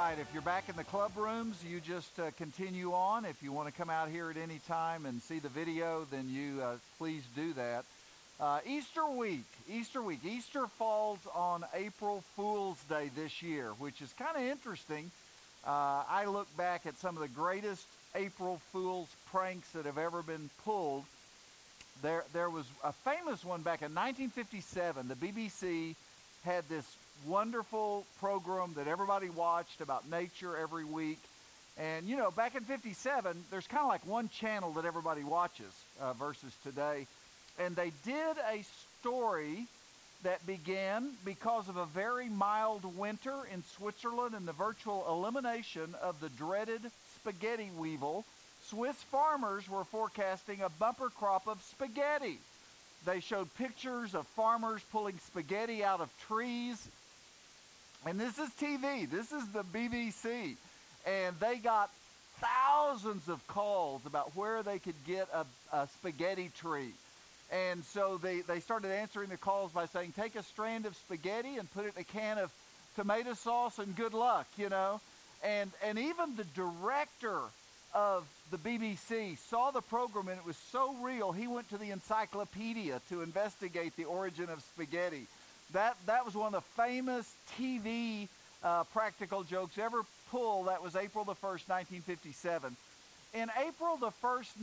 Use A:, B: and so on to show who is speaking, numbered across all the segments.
A: right, if you're back in the club rooms, you just continue on. If you want to come out here at any time and see the video, then you please do that. Easter week. Easter falls on April Fool's Day this year, which is kind of interesting. I look back at some of the greatest April Fool's pranks that have ever been pulled. There was a famous one back in 1957. The BBC had this wonderful program that everybody watched about nature every week. And, you know, back in 57, there's kind of like one channel that everybody watches versus today. And they did a story that began because of a very mild winter in Switzerland and the virtual elimination of the dreaded spaghetti weevil. Swiss farmers were forecasting a bumper crop of spaghetti. They showed pictures of farmers pulling spaghetti out of trees. And this is TV. This is the BBC. And they got thousands of calls about where they could get a spaghetti tree. And so they started answering the calls by saying, take a strand of spaghetti and put it in a can of tomato sauce and good luck, you know. And even the director of the BBC saw the program and it was so real, he went to the encyclopedia to investigate the origin of spaghetti. That was one of the famous TV practical jokes ever pulled. That was April the 1st, 1957. In April the 1st,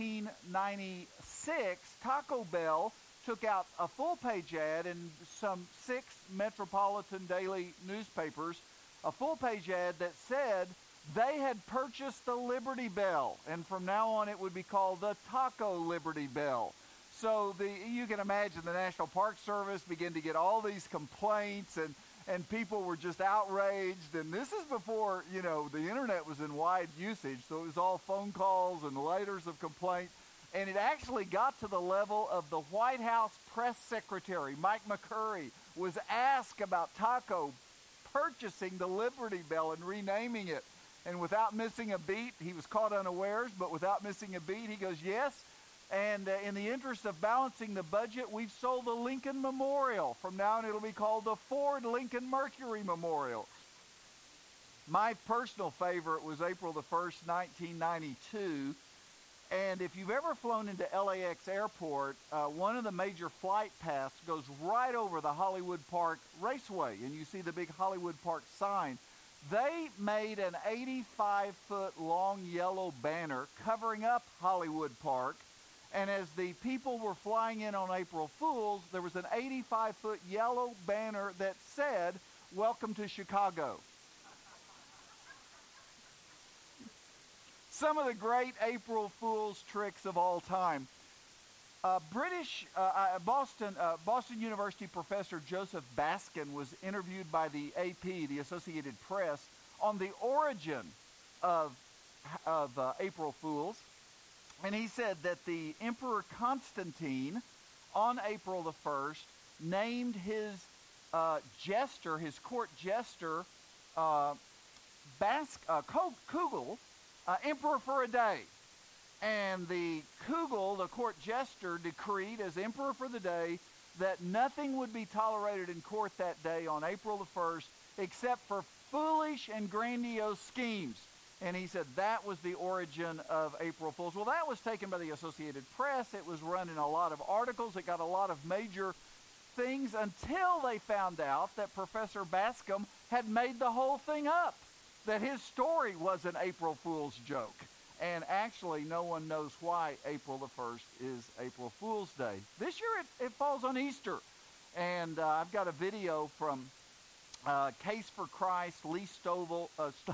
A: 1996, Taco Bell took out a full-page ad in some 6 metropolitan daily newspapers, a full-page ad that said they had purchased the Liberty Bell, and from now on it would be called the Taco Liberty Bell. So you can imagine the National Park Service began to get all these complaints, and people were just outraged. And this is before, you know, the internet was in wide usage, so it was all phone calls and letters of complaint. And it actually got to the level of the White House press secretary, Mike McCurry, was asked about Taco purchasing the Liberty Bell and renaming it. And without missing a beat, he was caught unawares, but without missing a beat, he goes, yes. And in the interest of balancing the budget, we've sold the Lincoln Memorial. From now on, it'll be called the Ford Lincoln Mercury Memorial. My personal favorite was April the 1st, 1992. And if you've ever flown into LAX Airport, one of the major flight paths goes right over the Hollywood Park Raceway. And you see the big Hollywood Park sign. They made an 85-foot long yellow banner covering up Hollywood Park. And as the people were flying in on April Fools, there was an 85-foot yellow banner that said, "Welcome to Chicago." Some of the great April Fools tricks of all time. Boston University professor Joseph Baskin was interviewed by the AP, the Associated Press, on the origin of April Fools. And he said that the Emperor Constantine, on April the 1st, named his jester, his court jester, Kugel, emperor for a day. And the Kugel, the court jester, decreed as emperor for the day that nothing would be tolerated in court that day on April the 1st except for foolish and grandiose schemes. And he said that was the origin of April Fools. Well, that was taken by the Associated Press. It was run in a lot of articles. It got a lot of major things until they found out that Professor Bascom had made the whole thing up, that his story was an April Fool's joke. And actually, no one knows why April the 1st is April Fool's Day. This year, it falls on Easter. And I've got a video from Case for Christ, Lee Strobel,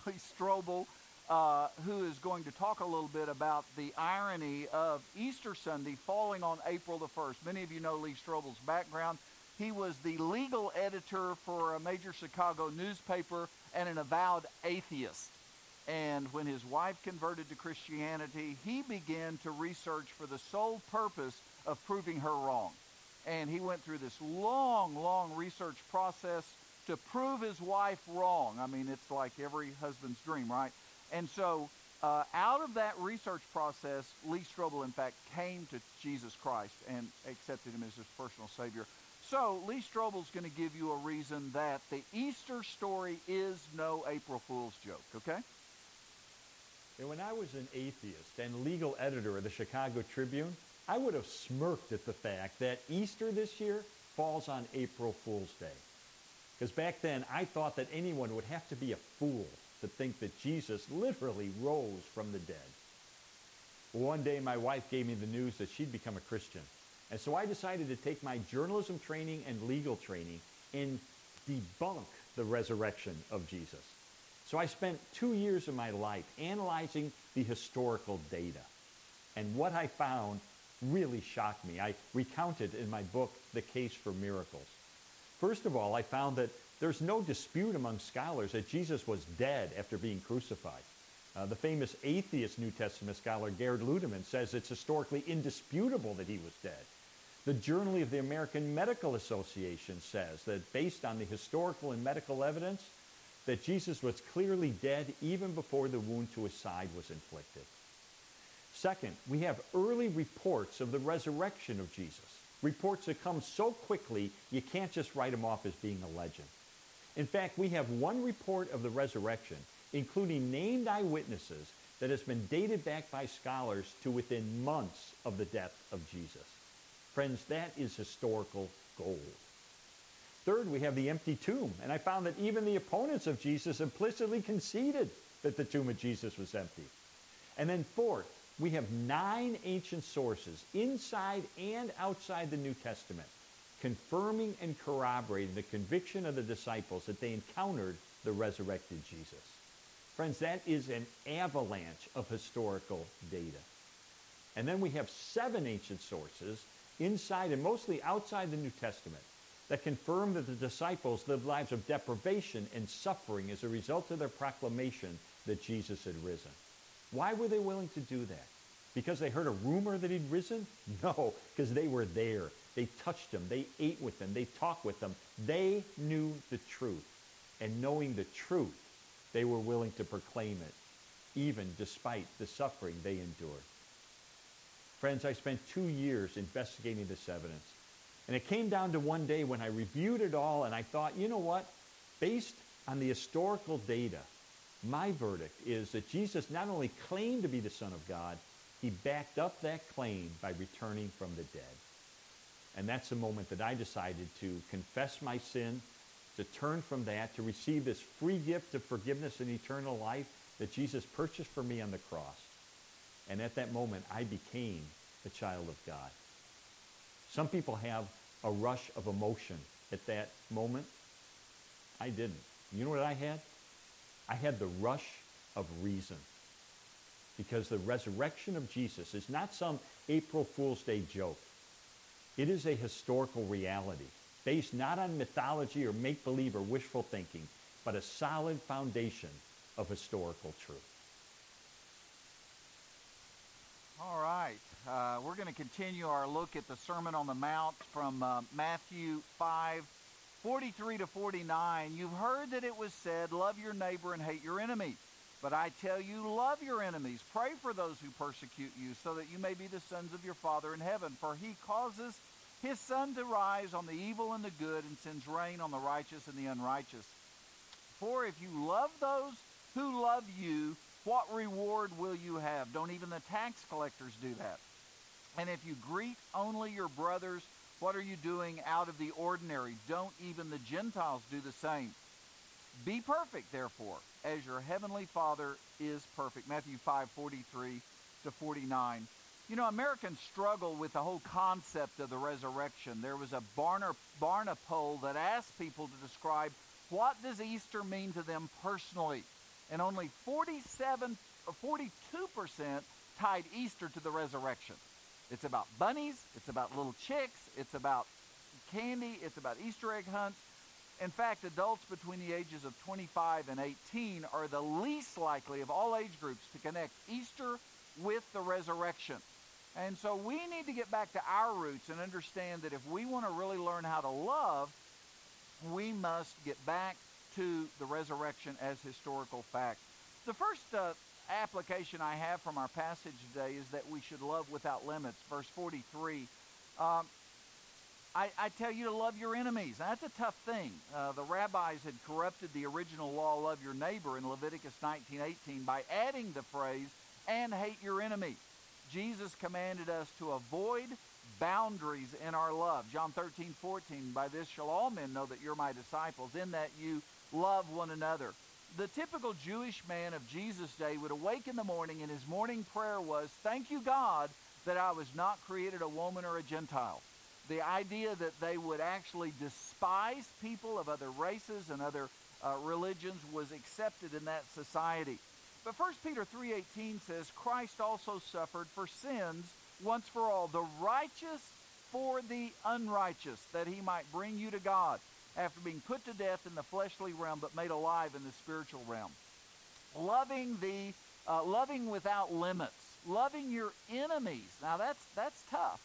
A: who is going to talk a little bit about the irony of Easter Sunday falling on April the 1st. Many of you know Lee Strobel's background. He was the legal editor for a major Chicago newspaper and an avowed atheist. And when his wife converted to Christianity, he began to research for the sole purpose of proving her wrong. And he went through this long, long research process to prove his wife wrong. I mean, it's like every husband's dream, right? And so out of that research process, Lee Strobel, in fact, came to Jesus Christ and accepted him as his personal Savior. So Lee Strobel's going to give you a reason that the Easter story is no April Fool's joke, okay?
B: And when I was an atheist and legal editor of the Chicago Tribune, I would have smirked at the fact that Easter this year falls on April Fool's Day. Because back then, I thought that anyone would have to be a fool to think that Jesus literally rose from the dead. One day, my wife gave me the news that she'd become a Christian. And so I decided to take my journalism training and legal training and debunk the resurrection of Jesus. So I spent 2 years of my life analyzing the historical data. And what I found really shocked me. I recounted in my book, The Case for Miracles. First of all, I found that there's no dispute among scholars that Jesus was dead after being crucified. The famous atheist New Testament scholar Gerhard Ludemann says it's historically indisputable that he was dead. The Journal of the American Medical Association says that based on the historical and medical evidence, that Jesus was clearly dead even before the wound to his side was inflicted. Second, we have early reports of the resurrection of Jesus. Reports that come so quickly, you can't just write them off as being a legend. In fact, we have one report of the resurrection, including named eyewitnesses, that has been dated back by scholars to within months of the death of Jesus. Friends, that is historical gold. Third, we have the empty tomb, and I found that even the opponents of Jesus implicitly conceded that the tomb of Jesus was empty. And then fourth, we have 9 ancient sources inside and outside the New Testament confirming and corroborating the conviction of the disciples that they encountered the resurrected Jesus. Friends, that is an avalanche of historical data. And then we have 7 ancient sources inside and mostly outside the New Testament that confirm that the disciples lived lives of deprivation and suffering as a result of their proclamation that Jesus had risen. Why were they willing to do that? Because they heard a rumor that he'd risen? No, because they were there. They touched him. They ate with him. They talked with him. They knew the truth. And knowing the truth, they were willing to proclaim it, even despite the suffering they endured. Friends, I spent 2 years investigating this evidence. And it came down to one day when I reviewed it all and I thought, you know what? Based on the historical data, my verdict is that Jesus not only claimed to be the Son of God, he backed up that claim by returning from the dead. And that's the moment that I decided to confess my sin, to turn from that, to receive this free gift of forgiveness and eternal life that Jesus purchased for me on the cross. And at that moment, I became a child of God. Some people have a rush of emotion at that moment. I didn't. You know what I had? I had the rush of reason. Because the resurrection of Jesus is not some April Fool's Day joke. It is a historical reality based not on mythology or make-believe or wishful thinking, but a solid foundation of historical truth.
A: All right. We're going to continue our look at the Sermon on the Mount from Matthew 5, 43 to 49. You've heard that it was said, love your neighbor and hate your enemy. But I tell you, love your enemies. Pray for those who persecute you, so that you may be the sons of your Father in heaven. For he causes his sun to rise on the evil and the good, and sends rain on the righteous and the unrighteous. For if you love those who love you, what reward will you have? Don't even the tax collectors do that? And if you greet only your brothers, what are you doing out of the ordinary? Don't even the Gentiles do the same? Be perfect, therefore, as your heavenly Father is perfect. Matthew 5, 43 to 49. You know, Americans struggle with the whole concept of the resurrection. There was a Barna poll that asked people to describe what does Easter mean to them personally. And only 42% tied Easter to the resurrection. It's about bunnies, it's about little chicks, it's about candy, it's about Easter egg hunts. In fact, adults between the ages of 25 and 18 are the least likely of all age groups to connect Easter with the resurrection. And so we need to get back to our roots and understand that if we want to really learn how to love, we must get back to the resurrection as historical fact. The first application I have from our passage today is that we should love without limits. Verse 43. I tell you to love your enemies. Now, that's a tough thing. The rabbis had corrupted the original law, love your neighbor, in Leviticus 19:18 by adding the phrase, and hate your enemy. Jesus commanded us to avoid boundaries in our love. John 13:14, by this shall all men know that you're my disciples, in that you love one another. The typical Jewish man of Jesus' day would awake in the morning and his morning prayer was, thank you, God, that I was not created a woman or a Gentile. The idea that they would actually despise people of other races and other religions was accepted in that society. But 1 Peter 3:18 says, Christ also suffered for sins once for all, the righteous for the unrighteous, that he might bring you to God, after being put to death in the fleshly realm, but made alive in the spiritual realm. Loving without limits, loving your enemies. Now that's tough.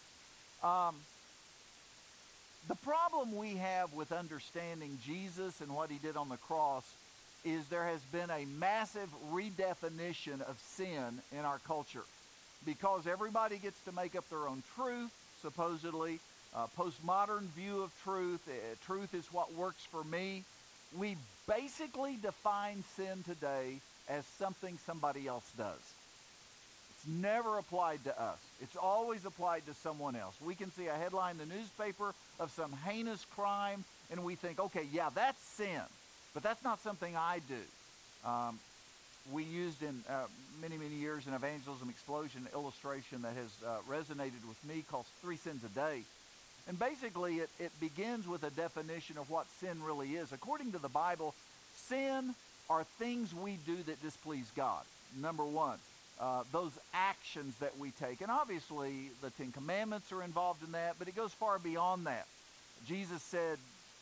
A: The problem we have with understanding Jesus and what he did on the cross is there has been a massive redefinition of sin in our culture. Because everybody gets to make up their own truth, supposedly, postmodern view of truth. Truth is what works for me. We basically define sin today as something somebody else does. It's never applied to us. It's always applied to someone else. We can see a headline in the newspaper of some heinous crime, and we think, okay, yeah, that's sin. But that's not something I do. We used in many years an evangelism explosion illustration that has resonated with me called 3 Sins a Day. And basically it begins with a definition of what sin really is. According to the Bible, sin are things we do that displease God. Number one, those actions that we take. And obviously the 10 Commandments are involved in that, but it goes far beyond that. Jesus said,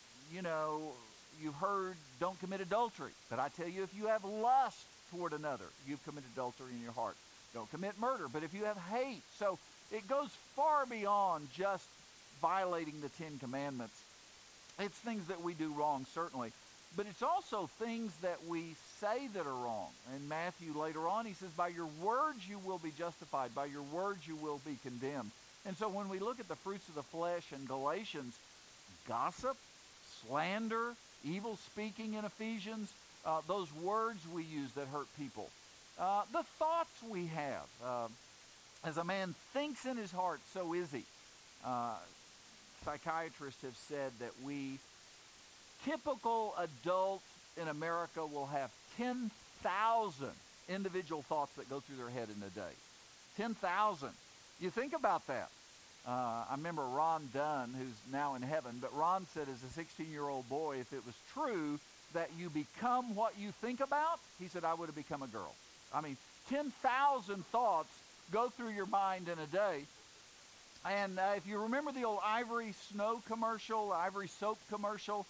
A: you've heard, don't commit adultery. But I tell you, if you have lust toward another, you've committed adultery in your heart. Don't commit murder. But if you have hate, so it goes far beyond just violating the 10 Commandments. It's things that we do wrong, certainly. But it's also things that we say that are wrong. In Matthew later on, he says, by your words you will be justified. By your words you will be condemned. And so when we look at the fruits of the flesh in Galatians, gossip, slander, evil speaking in Ephesians, those words we use that hurt people. The thoughts we have. As a man thinks in his heart, so is he. Psychiatrists have said that typical adult in America will have 10,000 individual thoughts that go through their head in a day. 10,000. You think about that. I remember Ron Dunn, who's now in heaven, but Ron said as a 16-year-old boy, if it was true that you become what you think about, he said, I would have become a girl. 10,000 thoughts go through your mind in a day. And if you remember the old Ivory Snow commercial, Ivory Soap commercial,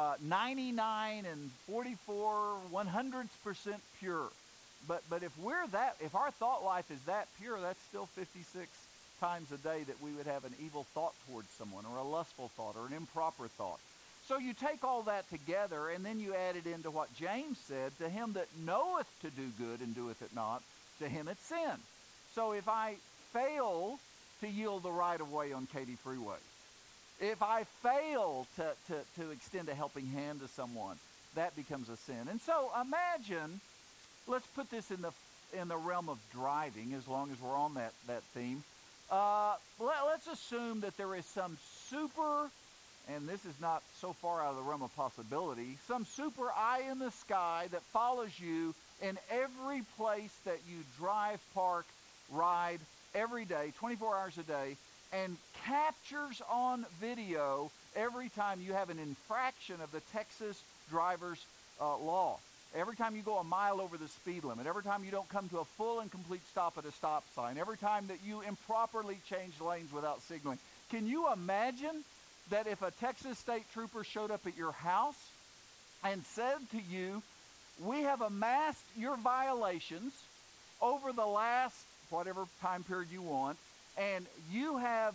A: 99 and 44 100% pure. But if our thought life is that pure, that's still 56 times a day that we would have an evil thought towards someone, or a lustful thought, or an improper thought. So you take all that together, and then you add it into what James said, to him that knoweth to do good and doeth it not, to him it's sin. So if I fail to yield the right of way on Katy Freeway, if I fail to extend a helping hand to someone, that becomes a sin. And so imagine, let's put this in the realm of driving, as long as we're on that theme. Let's assume that there is some super, and this is not so far out of the realm of possibility, some super eye in the sky that follows you in every place that you drive, park, ride, every day, 24 hours a day, and captures on video every time you have an infraction of the Texas driver's law. Every time you go a mile over the speed limit, every time you don't come to a full and complete stop at a stop sign, every time that you improperly change lanes without signaling. Can you imagine that if a Texas state trooper showed up at your house and said to you, we have amassed your violations over the last whatever time period you want, and you have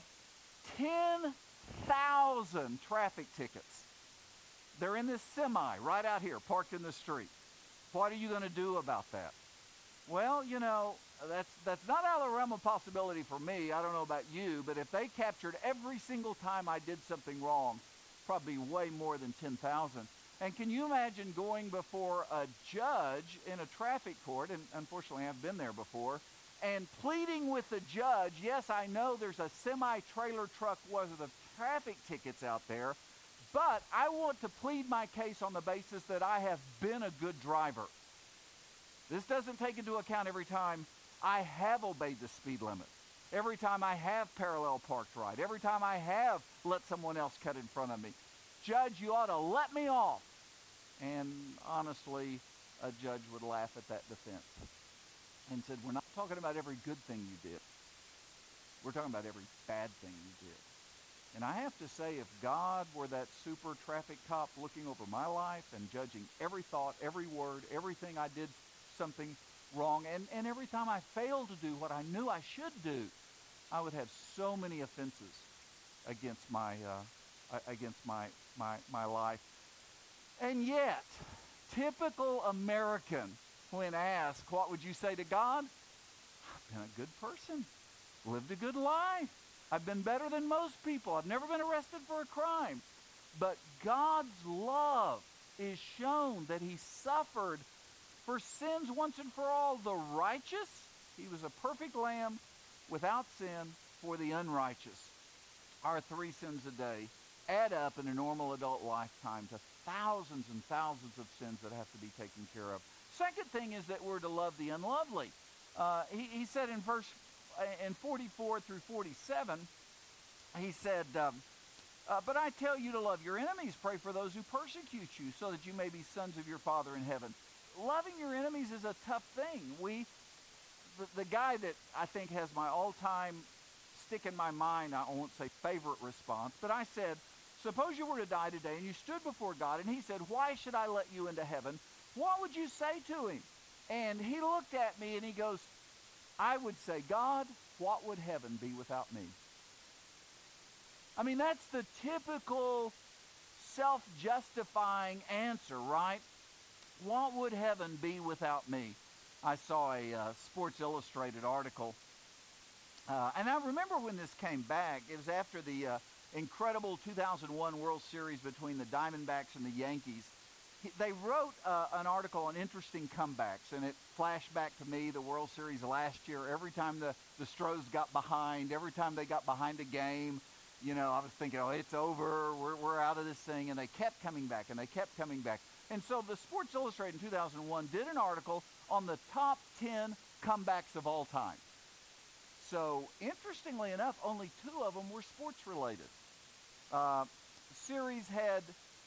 A: 10,000 traffic tickets. They're in this semi right out here, parked in the street. What are you going to do about that? Well, that's not out of the realm of possibility for me. I don't know about you, but if they captured every single time I did something wrong, probably way more than 10,000. And can you imagine going before a judge in a traffic court, and unfortunately I've been there before, and pleading with the judge, yes, I know there's a semi-trailer truck worth of traffic tickets out there, but I want to plead my case on the basis that I have been a good driver. This doesn't take into account every time I have obeyed the speed limit, every time I have parallel parked right, every time I have let someone else cut in front of me. Judge, you ought to let me off. And honestly, a judge would laugh at that defense and said, we're not talking about every good thing you did. We're talking about every bad thing you did. And I have to say, if God were that super traffic cop looking over my life and judging every thought, every word, everything I did something wrong, and every time I failed to do what I knew I should do, I would have so many offenses against my life. And yet, typical American, when asked, what would you say to God? I've been a good person, lived a good life. I've been better than most people. I've never been arrested for a crime. But God's love is shown that he suffered for sins once and for all. The righteous, he was a perfect lamb without sin for the unrighteous. Our 3 sins a day add up in a normal adult lifetime to thousands and thousands of sins that have to be taken care of. Second thing is that we're to love the unlovely. He said in 44 through 47, he said, but I tell you to love your enemies, pray for those who persecute you, so that you may be sons of your Father in heaven. Loving your enemies is a tough thing. The guy that I think has my all-time stick in my mind, I won't say favorite response, but I said, suppose you were to die today and you stood before God and he said, why should I let you into heaven? What would you say to him? And he looked at me and he goes, I would say, God, what would heaven be without me? I mean, that's the typical self-justifying answer, right? What would heaven be without me? I saw a Sports Illustrated article, and I remember when this came back. It was after the incredible 2001 World Series between the Diamondbacks and the Yankees. They wrote an article on interesting comebacks, and it flashed back to me the World Series last year. Every time the Stros got behind, every time they got behind a game, I was thinking, oh, it's over, we're out of this thing, and they kept coming back, and they kept coming back. And so the Sports Illustrated in 2001 did an article on the top 10 comebacks of all time. So, interestingly enough, only 2 of them were sports-related. Series had,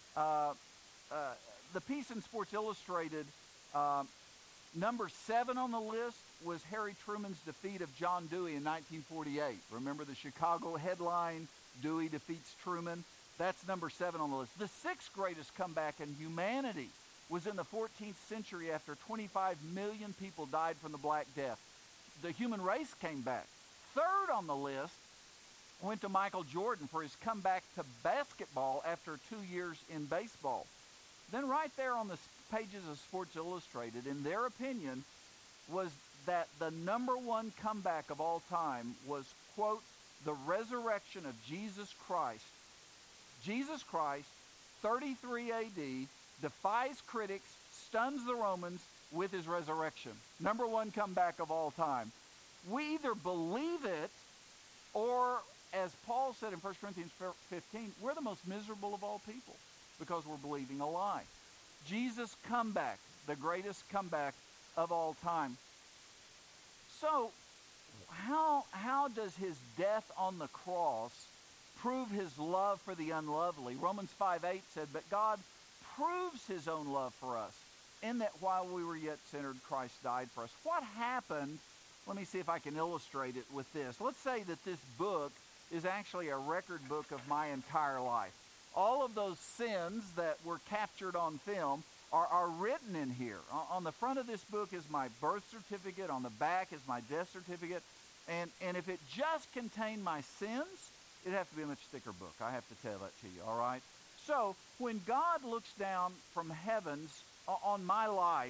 A: the piece in Sports Illustrated, number 7 on the list was Harry Truman's defeat of John Dewey in 1948. Remember the Chicago headline, Dewey defeats Truman? That's number 7 on the list. The 6th greatest comeback in humanity was in the 14th century after 25 million people died from the Black Death. The human race came back. 3rd on the list went to Michael Jordan for his comeback to basketball after 2 years in baseball. Then right there on the pages of Sports Illustrated, in their opinion, was that the number 1 comeback of all time was, quote, the resurrection of Jesus Christ. Jesus Christ, 33 A.D., defies critics, stuns the Romans with his resurrection. Number 1 comeback of all time. We either believe it, or, as Paul said in 1 Corinthians 15, we're the most miserable of all people because we're believing a lie. Jesus' comeback, the greatest comeback of all time. So, how does his death on the cross prove his love for the unlovely? Romans 5:8 said, but God proves his own love for us, in that while we were yet sinners, Christ died for us. What happened? Let me see if I can illustrate it with this. Let's say that this book is actually a record book of my entire life. All of those sins that were captured on film are written in here. On the front of this book is my birth certificate. On the back is my death certificate. And if it just contained my sins, it'd have to be a much thicker book. I have to tell that to you, all right? So when God looks down from heavens on my life,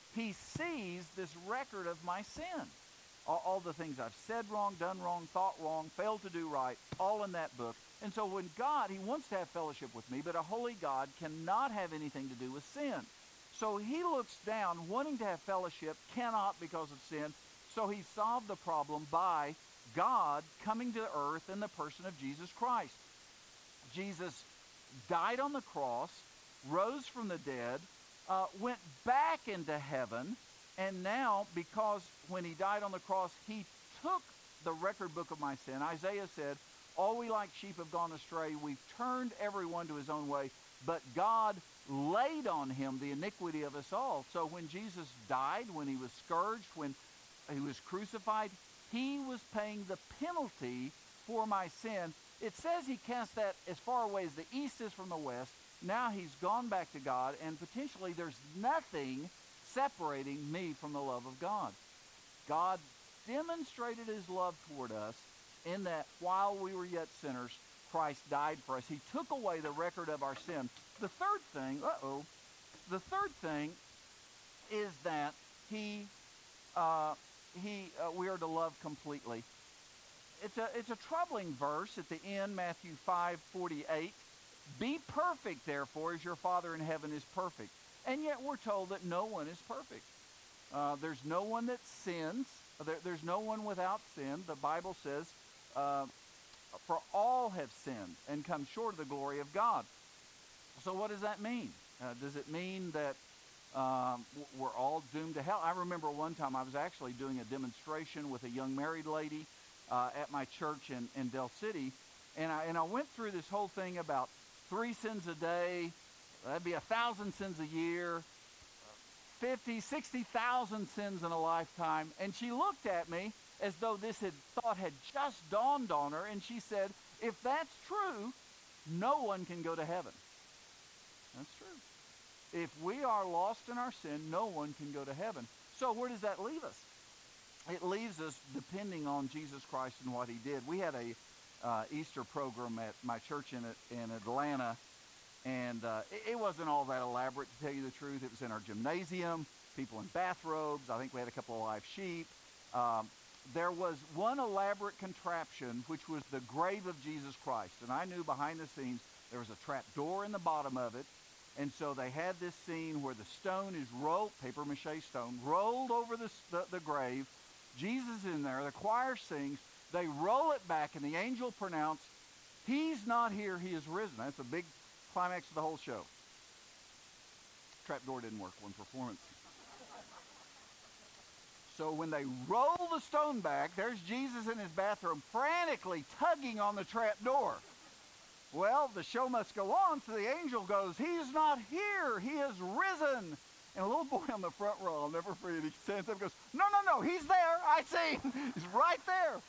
A: he sees this record of my sin. All the things I've said wrong, done wrong, thought wrong, failed to do right, all in that book. And so when God, he wants to have fellowship with me, but a holy God cannot have anything to do with sin. So he looks down, wanting to have fellowship, cannot because of sin. So he solved the problem by God coming to earth in the person of Jesus Christ. Jesus died on the cross, rose from the dead, went back into heaven, and now, because when he died on the cross, he took the record book of my sin. Isaiah said, all we like sheep have gone astray. We've turned everyone to his own way, but God laid on him the iniquity of us all. So when Jesus died, when he was scourged, when he was crucified, he was paying the penalty for my sin. It says he cast that as far away as the east is from the west. Now he's gone back to God, and potentially there's nothing separating me from the love of God. God demonstrated his love toward us in that while we were yet sinners, Christ died for us. He took away the record of our sin. The third thing is that we are to love completely. It's a troubling verse at the end, Matthew 5:48. Be perfect, therefore, as your Father in heaven is perfect. And yet we're told that no one is perfect. There's no one that sins. There's no one without sin. The Bible says, for all have sinned and come short of the glory of God. So what does that mean? Does it mean that we're all doomed to hell? I remember one time I was actually doing a demonstration with a young married lady at my church in Del City, and I went through this whole thing about 3 sins a day. That'd be 1,000 sins a year, 50, 60,000 sins in a lifetime. And she looked at me as though this thought had just dawned on her, and she said, if that's true, no one can go to heaven. That's true. If we are lost in our sin, no one can go to heaven. So where does that leave us? It leaves us depending on Jesus Christ and what he did. We had a Easter program at my church in Atlanta, and it wasn't all that elaborate, to tell you the truth. It was in our gymnasium, people in bathrobes. I think we had a couple of live sheep. There was one elaborate contraption, which was the grave of Jesus Christ. And I knew behind the scenes there was a trap door in the bottom of it. And so they had this scene where the stone is rolled, paper mache stone, rolled over the grave. Jesus is in there. The choir sings. They roll it back, and the angel pronounced, he's not here, he is risen. That's a big climax of the whole show. Trapdoor didn't work one performance. So when they roll the stone back, there's Jesus in his bathroom frantically tugging on the trapdoor. Well, the show must go on, so the angel goes, he's not here, he is risen. And a little boy on the front row, I'll never forget, he stands up and goes, no, he's there, I see him, he's right there.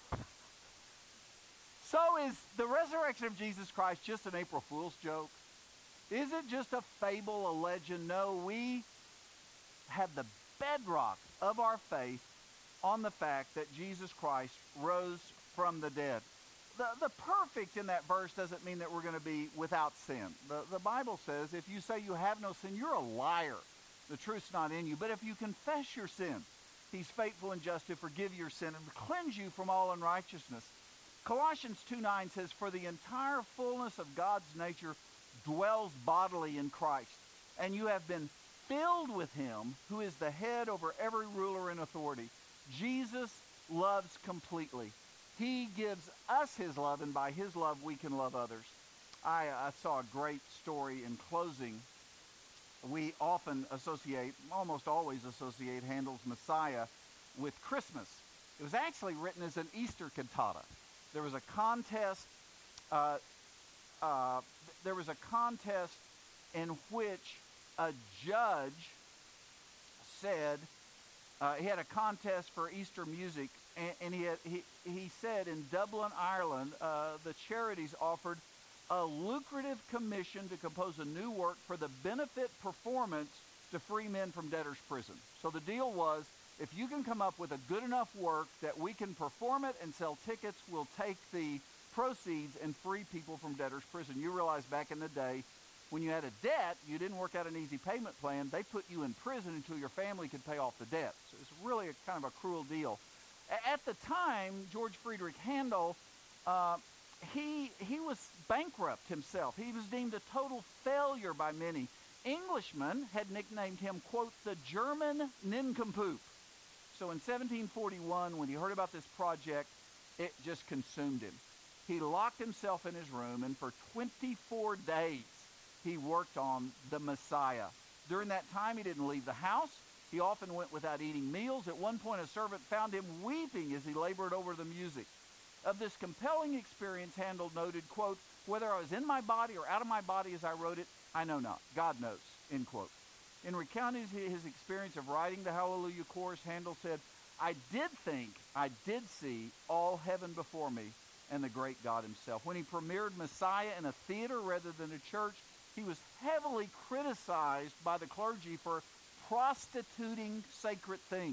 A: So is the resurrection of Jesus Christ just an April Fool's joke? Is it just a fable, a legend? No, we have the bedrock of our faith on the fact that Jesus Christ rose from the dead. The perfect in that verse doesn't mean that we're going to be without sin. The Bible says if you say you have no sin, you're a liar. The truth's not in you. But if you confess your sin, he's faithful and just to forgive your sin and cleanse you from all unrighteousness. Colossians 2:9 says, for the entire fullness of God's nature dwells bodily in Christ, and you have been filled with him who is the head over every ruler and authority. Jesus loves completely. He gives us his love, and by his love we can love others. I saw a great story in closing. We often associate, almost always associate Handel's Messiah with Christmas. It was actually written as an Easter cantata. There was a contest. In which a judge said he had a contest for Easter music, and he said in Dublin, Ireland, the charities offered a lucrative commission to compose a new work for the benefit performance to free men from debtor's prison. So the deal was, if you can come up with a good enough work that we can perform it and sell tickets, we'll take the proceeds and free people from debtor's prison. You realize back in the day, When you had a debt, you didn't work out an easy payment plan. They put you in prison until your family could pay off the debt. So it's really kind of a cruel deal. At the time, George Friedrich Handel, he was bankrupt himself. He was deemed a total failure by many. Englishmen had nicknamed him, quote, the German nincompoop. So in 1741, when he heard about this project, it just consumed him. He locked himself in his room, and for 24 days, he worked on the Messiah. During that time, he didn't leave the house. He often went without eating meals. At one point, a servant found him weeping as he labored over the music. Of this compelling experience, Handel noted, quote, whether I was in my body or out of my body as I wrote it, I know not. God knows, end quote. In recounting his experience of writing the Hallelujah Chorus, Handel said, I did see all heaven before me and the great God himself. When he premiered Messiah in a theater rather than a church, he was heavily criticized by the clergy for prostituting sacred things.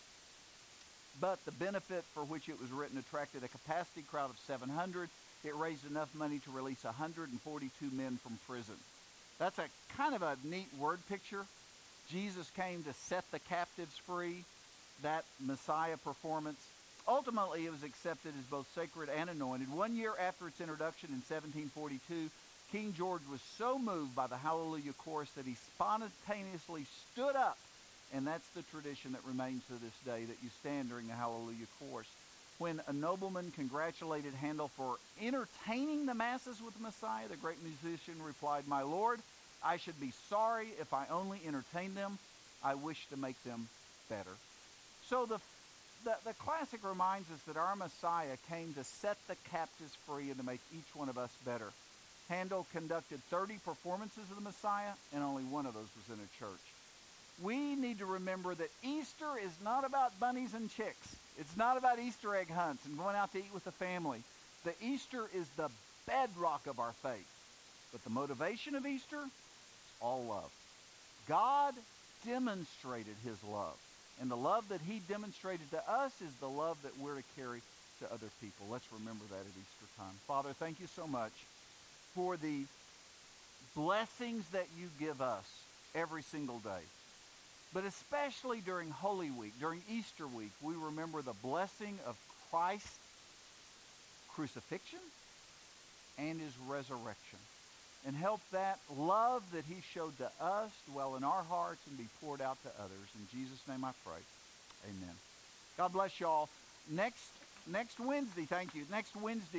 A: But the benefit for which it was written attracted a capacity crowd of 700. It raised enough money to release 142 men from prison. That's a kind of a neat word picture. Jesus came to set the captives free. That Messiah performance. Ultimately, it was accepted as both sacred and anointed. 1 year after its introduction in 1742, King George was so moved by the Hallelujah Chorus that he spontaneously stood up. And that's the tradition that remains to this day, that you stand during the Hallelujah Chorus. When a nobleman congratulated Handel for entertaining the masses with the Messiah, the great musician replied, my Lord, I should be sorry if I only entertained them. I wish to make them better. So the classic reminds us that our Messiah came to set the captives free and to make each one of us better. Handel conducted 30 performances of the Messiah, and only one of those was in a church. We need to remember that Easter is not about bunnies and chicks. It's not about Easter egg hunts and going out to eat with the family. The Easter is the bedrock of our faith. But the motivation of Easter is all love. God demonstrated his love. And the love that he demonstrated to us is the love that we're to carry to other people. Let's remember that at Easter time. Father, thank you so much for the blessings that you give us every single day. But especially during Holy Week, during Easter week, we remember the blessing of Christ's crucifixion and his resurrection. And help that love that he showed to us dwell in our hearts and be poured out to others. In Jesus' name I pray. Amen. God bless y'all. Next Wednesday, thank you. Next Wednesday,